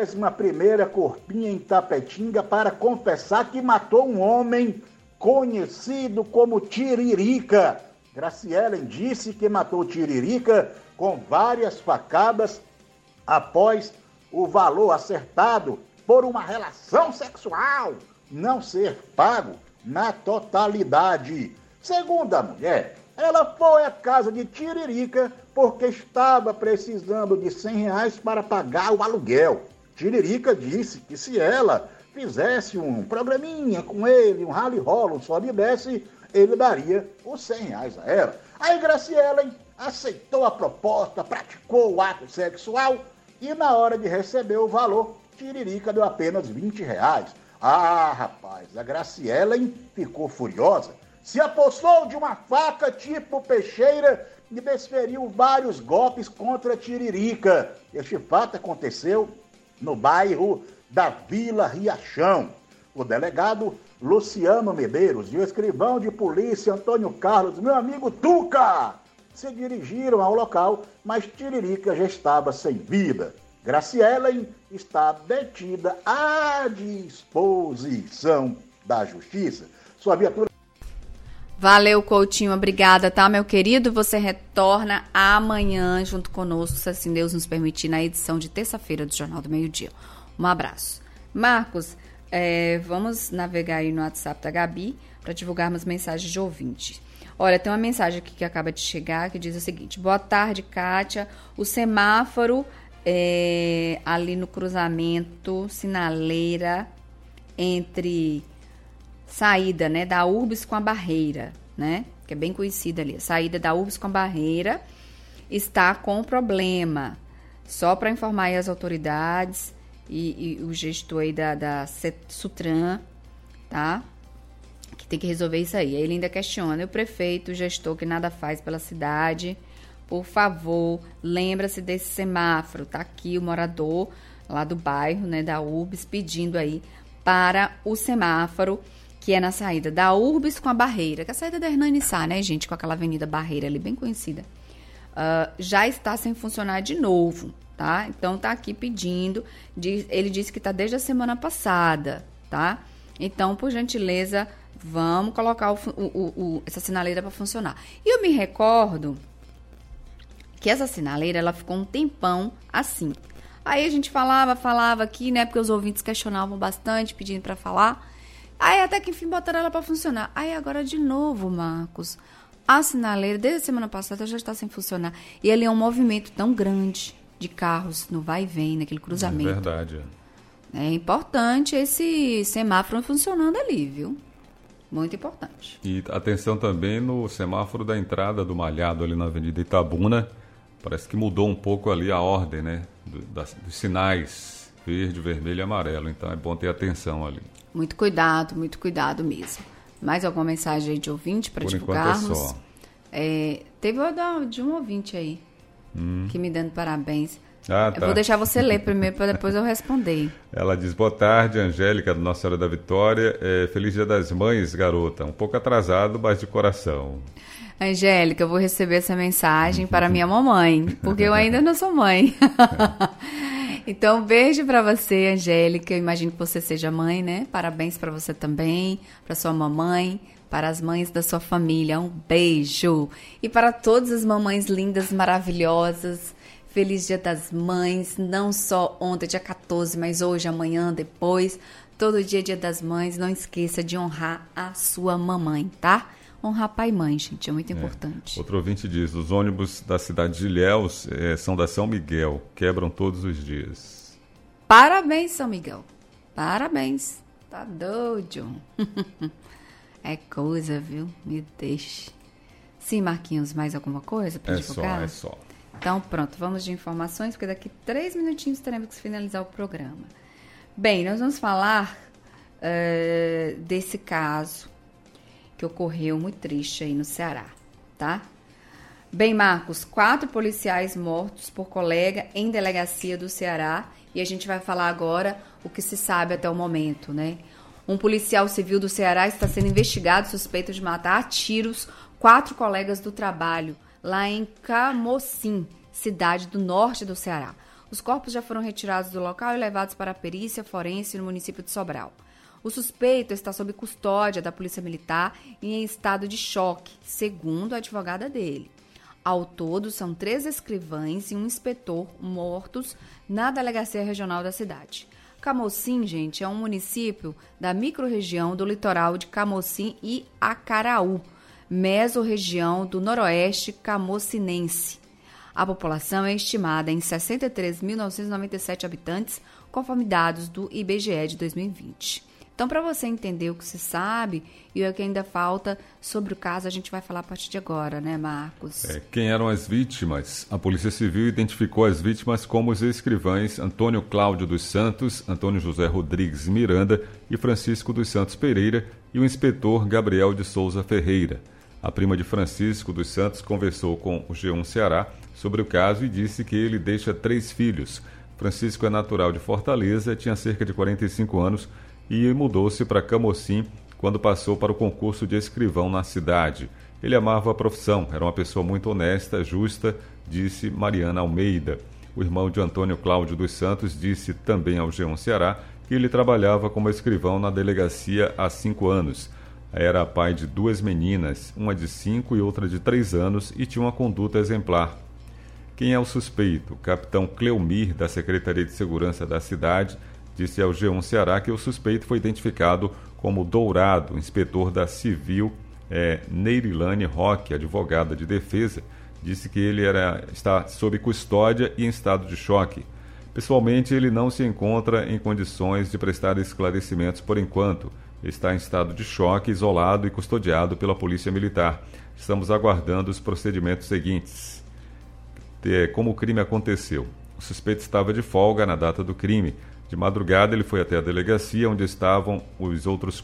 21ª Corpinha em Itapetinga para confessar que matou um homem conhecido como Tiririca. Gracielen disse que matou Tiririca com várias facadas após o valor acertado por uma relação sexual não ser pago na totalidade. Segundo a mulher, ela foi à casa de Tiririca porque estava precisando de R$100 para pagar o aluguel. Tiririca disse que se ela fizesse um programinha com ele, um rally-rola, um sobe e desce, ele daria os R$100 a ela. Aí Gracielen aceitou a proposta, praticou o ato sexual e na hora de receber o valor, Tiririca deu apenas R$20. Ah, rapaz, a Gracielen ficou furiosa, se apossou de uma faca tipo peixeira e desferiu vários golpes contra Tiririca. Este fato aconteceu no bairro da Vila Riachão. O delegado Luciano Medeiros e o escrivão de polícia Antônio Carlos, meu amigo Tuca, se dirigiram ao local, mas Tiririca já estava sem vida. Gracielen está detida à disposição da Justiça. Sua viatura... Valeu, Coutinho, obrigada, tá, meu querido? Você retorna amanhã junto conosco, se assim Deus nos permitir, na edição de terça-feira do Jornal do Meio-Dia. Um abraço. Marcos, vamos navegar aí no WhatsApp da Gabi para divulgarmos mensagens de ouvinte. Olha, tem uma mensagem aqui que acaba de chegar que diz o seguinte: boa tarde, Kátia. O semáforo ali no cruzamento, sinaleira entre saída, né, da Urbs com a Barreira, né, que é bem conhecida ali, a saída da Urbs com a Barreira está com problema. Só para informar aí as autoridades e o gestor aí da Sutran, tá? Que tem que resolver isso aí. Aí ele ainda questiona, o prefeito, o gestor que nada faz pela cidade, por favor, lembra-se desse semáforo. Tá aqui o morador lá do bairro, né, da Urbs, pedindo aí para o semáforo, que é na saída da Urbs com a Barreira, que é a saída da Hernani Sá, né, gente, com aquela avenida Barreira ali, bem conhecida. Já está sem funcionar de novo, tá? Então tá aqui pedindo, ele disse que tá desde a semana passada, tá? Então, por gentileza, vamos colocar essa sinaleira para funcionar. E eu me recordo que essa sinaleira, ela ficou um tempão assim. Aí a gente falava aqui, né, porque os ouvintes questionavam bastante, pedindo para falar. Aí até que enfim botaram ela para funcionar. Aí agora de novo, Marcos, a sinaleira desde a semana passada já está sem funcionar. E ali é um movimento tão grande de carros no vai e vem, naquele cruzamento. É verdade. É importante esse semáforo funcionando ali, viu? Muito importante. E atenção também no semáforo da entrada do Malhado ali na Avenida Itabuna. Parece que mudou um pouco ali a ordem, né? Dos sinais verde, vermelho e amarelo. Então é bom ter atenção ali. Muito cuidado mesmo. Mais alguma mensagem aí de ouvinte para divulgarmos? Por enquanto é só. Teve uma de um ouvinte aí que me dando parabéns. Tá. Eu vou deixar você ler primeiro para depois eu responder. Ela diz: boa tarde, Angélica, do Nossa Senhora da Vitória. Feliz Dia das Mães, garota. Um pouco atrasado, mas de coração. Angélica, eu vou receber essa mensagem para minha mamãe, porque eu ainda não sou mãe. Então, beijo para você, Angélica. Eu imagino que você seja mãe, né? Parabéns para você também, para sua mamãe, para as mães da sua família. Um beijo. E para todas as mamães lindas, maravilhosas. Feliz Dia das Mães, não só ontem, dia 14, mas hoje, amanhã, depois. Todo dia é Dia das Mães. Não esqueça de honrar a sua mamãe, tá? Honrar pai e mãe, gente, é muito importante. Outro ouvinte diz: os ônibus da cidade de Ilhéus são da São Miguel, quebram todos os dias. Parabéns, São Miguel. Parabéns. Tá doido. É coisa, viu? Me deixe. Sim, Marquinhos, mais alguma coisa para divulgar? É só. Então, pronto, vamos de informações, porque daqui 3 minutinhos teremos que finalizar o programa. Bem, nós vamos falar desse caso que ocorreu muito triste aí no Ceará, tá? Bem, Marcos, 4 policiais mortos por colega em delegacia do Ceará, e a gente vai falar agora o que se sabe até o momento, né? Um policial civil do Ceará está sendo investigado suspeito de matar a tiros 4 colegas do trabalho lá em Camocim, cidade do norte do Ceará. Os corpos já foram retirados do local e levados para a perícia forense no município de Sobral. O suspeito está sob custódia da Polícia Militar e em estado de choque, segundo a advogada dele. Ao todo, são 3 escrivães e um inspetor mortos na delegacia regional da cidade. Camocim, gente, é um município da microrregião do litoral de Camocim e Acaraú, mesorregião do noroeste camocinense. A população é estimada em 63.997 habitantes, conforme dados do IBGE de 2020. Então, para você entender o que se sabe e o que ainda falta sobre o caso, a gente vai falar a partir de agora, né, Marcos? Quem eram as vítimas? A Polícia Civil identificou as vítimas como os escrivães Antônio Cláudio dos Santos, Antônio José Rodrigues Miranda e Francisco dos Santos Pereira e o inspetor Gabriel de Souza Ferreira. A prima de Francisco dos Santos conversou com o G1 Ceará sobre o caso e disse que ele deixa 3 filhos. Francisco é natural de Fortaleza, tinha cerca de 45 anos e mudou-se para Camocim quando passou para o concurso de escrivão na cidade. Ele amava a profissão, era uma pessoa muito honesta, justa, disse Mariana Almeida. O irmão de Antônio Cláudio dos Santos disse também ao G1 Ceará que ele trabalhava como escrivão na delegacia há 5 anos. Era pai de 2 meninas, uma de 5 e outra de 3 anos, e tinha uma conduta exemplar. Quem é o suspeito? O capitão Cleomir, da Secretaria de Segurança da cidade, disse ao G1 Ceará que o suspeito foi identificado como Dourado, inspetor da Civil Neirilane Roque, advogada de defesa. Disse que ele está sob custódia e em estado de choque. Pessoalmente, ele não se encontra em condições de prestar esclarecimentos por enquanto. Está em estado de choque, isolado e custodiado pela Polícia Militar. Estamos aguardando os procedimentos seguintes. Como o crime aconteceu? O suspeito estava de folga na data do crime. De madrugada, ele foi até a delegacia, onde estavam as outras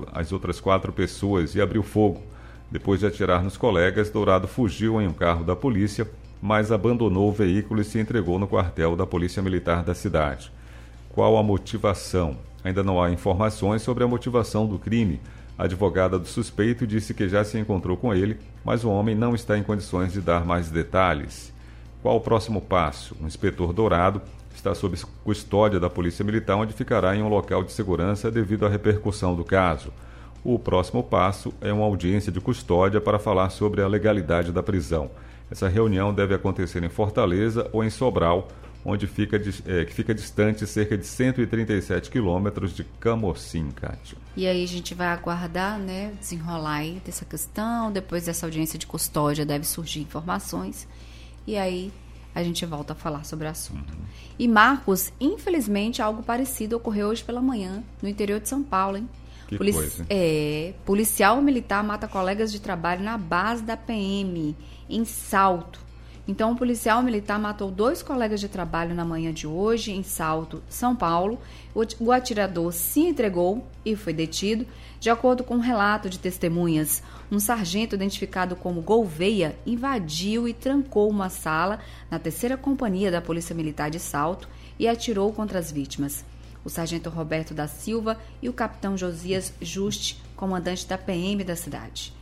4 pessoas, e abriu fogo. Depois de atirar nos colegas, Dourado fugiu em um carro da polícia, mas abandonou o veículo e se entregou no quartel da Polícia Militar da cidade. Qual a motivação? Ainda não há informações sobre a motivação do crime. A advogada do suspeito disse que já se encontrou com ele, mas o homem não está em condições de dar mais detalhes. Qual o próximo passo? O inspetor Dourado está sob custódia da Polícia Militar, onde ficará em um local de segurança devido à repercussão do caso. O próximo passo é uma audiência de custódia para falar sobre a legalidade da prisão. Essa reunião deve acontecer em Fortaleza ou em Sobral, onde fica distante cerca de 137 quilômetros de Camocim, Kátia. E aí a gente vai aguardar, né, desenrolar aí dessa questão. Depois dessa audiência de custódia deve surgir informações. E aí a gente volta a falar sobre o assunto. E, Marcos, infelizmente, algo parecido ocorreu hoje pela manhã, no interior de São Paulo, hein? Que coisa. Policial militar mata colegas de trabalho na base da PM, em Salto. Então, um policial militar matou 2 colegas de trabalho na manhã de hoje, em Salto, São Paulo. O atirador se entregou e foi detido. De acordo com um relato de testemunhas, um sargento identificado como Gouveia invadiu e trancou uma sala na 3ª Companhia da Polícia Militar de Salto e atirou contra as vítimas. O sargento Roberto da Silva e o capitão Josias Juste, comandante da PM da cidade.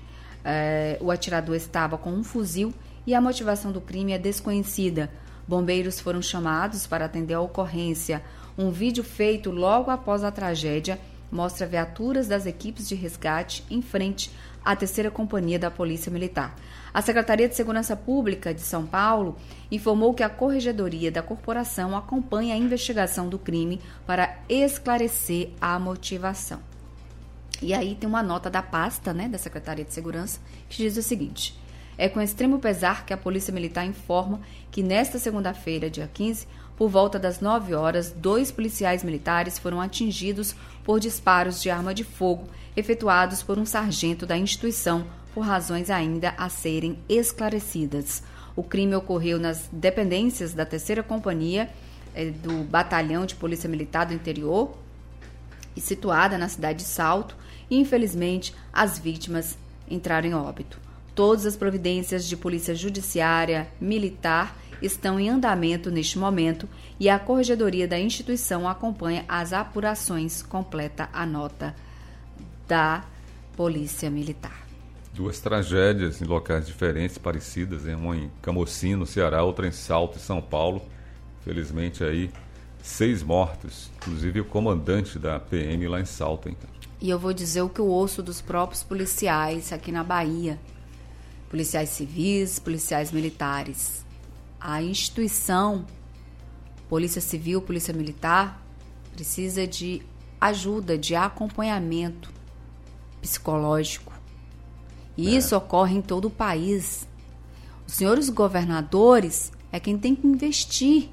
O atirador estava com um fuzil e a motivação do crime é desconhecida. Bombeiros foram chamados para atender a ocorrência. Um vídeo feito logo após a tragédia mostra viaturas das equipes de resgate em frente à 3ª Companhia da Polícia Militar. A Secretaria de Segurança Pública de São Paulo informou que a Corregedoria da Corporação acompanha a investigação do crime para esclarecer a motivação. E aí tem uma nota da pasta, da Secretaria de Segurança, que diz o seguinte: é com extremo pesar que a Polícia Militar informa que nesta segunda-feira, dia 15, por volta das 9 horas, 2 policiais militares foram atingidos por disparos de arma de fogo efetuados por um sargento da instituição, por razões ainda a serem esclarecidas. O crime ocorreu nas dependências da 3ª Companhia do Batalhão de Polícia Militar do Interior, e situada na cidade de Salto, e infelizmente as vítimas entraram em óbito. Todas as providências de polícia judiciária militar estão em andamento neste momento e a Corregedoria da instituição acompanha as apurações, completa a nota da Polícia Militar. 2 tragédias em locais diferentes, parecidas, uma em Camocim, no Ceará, outra em Salto, em São Paulo. Felizmente aí 6 mortos, inclusive o comandante da PM lá em Salto. E eu vou dizer o que eu ouço dos próprios policiais aqui na Bahia. Policiais civis, policiais militares. A instituição, Polícia Civil, Polícia Militar, precisa de ajuda, de acompanhamento psicológico. E isso ocorre em todo o país. Os senhores governadores é quem tem que investir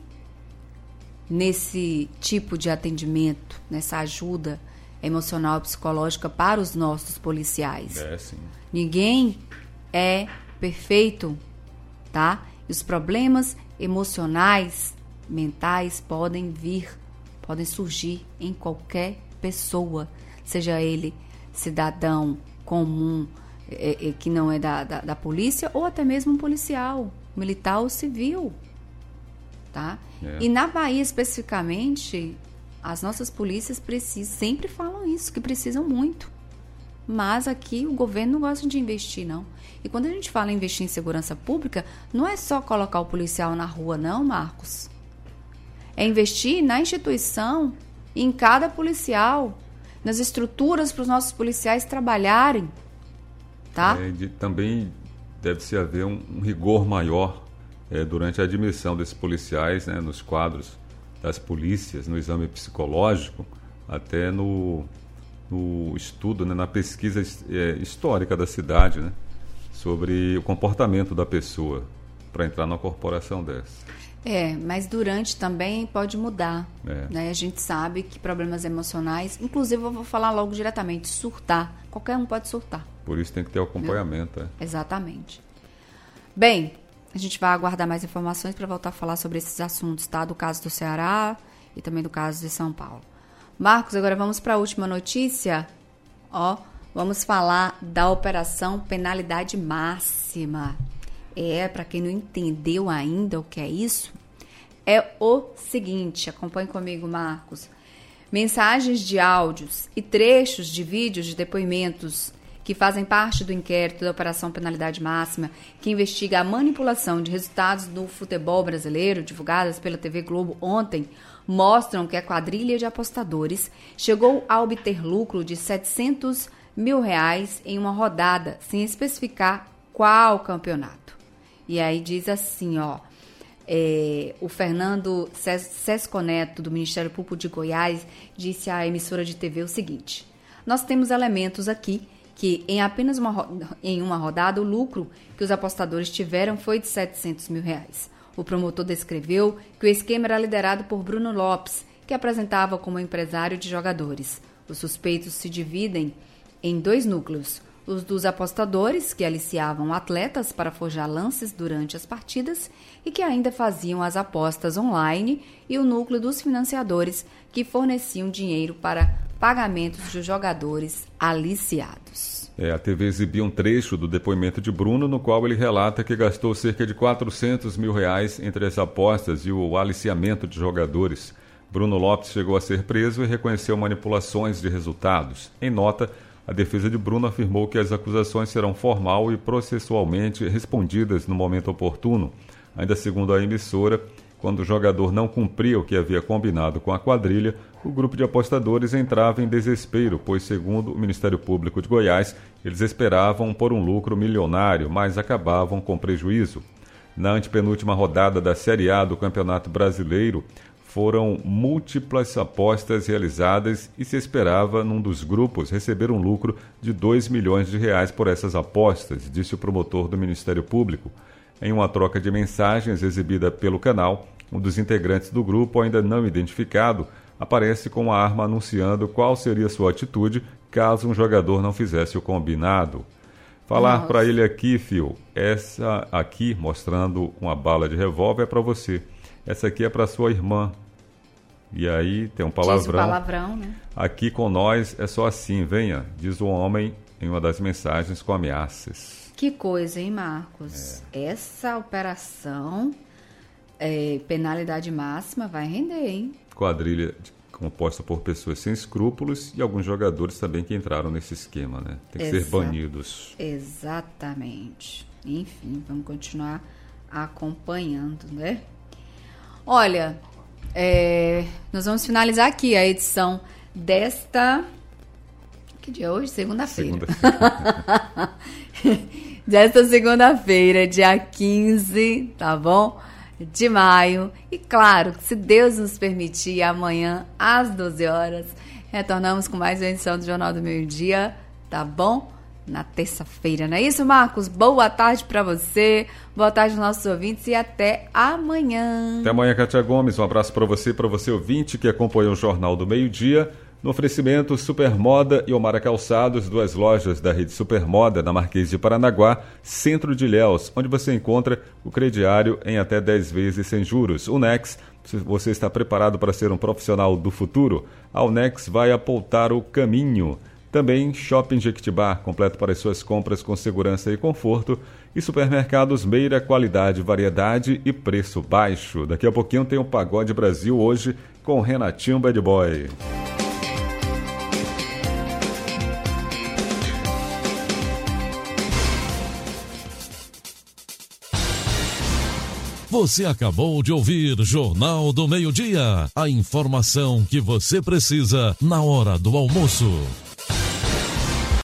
nesse tipo de atendimento, nessa ajuda emocional e psicológica para os nossos policiais. Sim. Ninguém é perfeito, tá? E os problemas emocionais, mentais podem surgir em qualquer pessoa, seja ele cidadão comum, que não é da polícia, ou até mesmo um policial, militar ou civil, tá? E na Bahia, especificamente, as nossas polícias sempre falam isso, que precisam muito. Mas aqui o governo não gosta de investir, não. E quando a gente fala em investir em segurança pública, não é só colocar o policial na rua, não, Marcos. É investir na instituição, em cada policial, nas estruturas para os nossos policiais trabalharem, tá? Também deve-se haver um rigor maior durante a admissão desses policiais, nos quadros das polícias, no exame psicológico, até no estudo, na pesquisa histórica da cidade, sobre o comportamento da pessoa para entrar numa corporação dessa. Mas durante também pode mudar. A gente sabe que problemas emocionais, inclusive eu vou falar logo diretamente, surtar. Qualquer um pode surtar. Por isso tem que ter acompanhamento. Exatamente. Bem, a gente vai aguardar mais informações para voltar a falar sobre esses assuntos, tá? Do caso do Ceará e também do caso de São Paulo. Marcos, agora vamos para a última notícia. Vamos falar da Operação Penalidade Máxima. Para quem não entendeu ainda o que é isso, é o seguinte, acompanhe comigo, Marcos. Mensagens de áudios e trechos de vídeos de depoimentos que fazem parte do inquérito da Operação Penalidade Máxima, que investiga a manipulação de resultados do futebol brasileiro, divulgadas pela TV Globo ontem, mostram que a quadrilha de apostadores chegou a obter lucro de R$700 mil em uma rodada, sem especificar qual campeonato. E aí diz assim, o Fernando Sesco Neto, do Ministério Público de Goiás, disse à emissora de TV o seguinte: nós temos elementos aqui que em apenas uma rodada o lucro que os apostadores tiveram foi de R$700 mil. O promotor descreveu que o esquema era liderado por Bruno Lopes, que apresentava como empresário de jogadores. Os suspeitos se dividem em 2 núcleos: os dos apostadores, que aliciavam atletas para forjar lances durante as partidas e que ainda faziam as apostas online, e o núcleo dos financiadores, que forneciam dinheiro para pagamentos de jogadores aliciados. A TV exibiu um trecho do depoimento de Bruno, no qual ele relata que gastou cerca de R$400 mil entre as apostas e o aliciamento de jogadores. Bruno Lopes chegou a ser preso e reconheceu manipulações de resultados. Em nota, a defesa de Bruno afirmou que as acusações serão formal e processualmente respondidas no momento oportuno. Ainda segundo a emissora, quando o jogador não cumpria o que havia combinado com a quadrilha, o grupo de apostadores entrava em desespero, pois, segundo o Ministério Público de Goiás, eles esperavam por um lucro milionário, mas acabavam com prejuízo. Na antepenúltima rodada da Série A do Campeonato Brasileiro, foram múltiplas apostas realizadas e se esperava, num dos grupos, receber um lucro de R$2 milhões por essas apostas, disse o promotor do Ministério Público. Em uma troca de mensagens exibida pelo canal, um dos integrantes do grupo, ainda não identificado, aparece com a arma anunciando qual seria sua atitude caso um jogador não fizesse o combinado. Falar para ele aqui, Fio, essa aqui, mostrando uma bala de revólver, é para você. Essa aqui é para sua irmã. E aí tem um palavrão. Diz o palavrão, né? Aqui com nós é só assim, venha, diz o homem em uma das mensagens com ameaças. Que coisa, hein, Marcos? Essa operação, penalidade máxima, vai render, hein? Quadrilha composta por pessoas sem escrúpulos e alguns jogadores também que entraram nesse esquema, né? Tem que ser banidos. Exatamente. Enfim, vamos continuar acompanhando, né? Olha, nós vamos finalizar aqui a edição desta... Que dia é hoje? Segunda-feira. Desta segunda-feira, dia 15, tá bom? De maio. E claro, se Deus nos permitir, amanhã, às 12 horas, retornamos com mais uma edição do Jornal do Meio-Dia, tá bom? Na terça-feira, não é isso, Marcos? Boa tarde para você, boa tarde aos nossos ouvintes e até amanhã. Até amanhã, Kátia Gomes. Um abraço para você ouvinte que acompanhou o Jornal do Meio-Dia. No oferecimento Supermoda e Omara Calçados, 2 lojas da rede Supermoda, na Marquês de Paranaguá, Centro de Ilhéus, onde você encontra o crediário em até 10 vezes sem juros. Unex, você está preparado para ser um profissional do futuro? A Unex vai apontar o caminho. Também Shopping Jequitibá, completo para as suas compras com segurança e conforto. E Supermercados Meira, qualidade, variedade e preço baixo. Daqui a pouquinho tem o Pagode Brasil hoje com Renatinho Bad Boy. Você acabou de ouvir Jornal do Meio-Dia. A informação que você precisa na hora do almoço.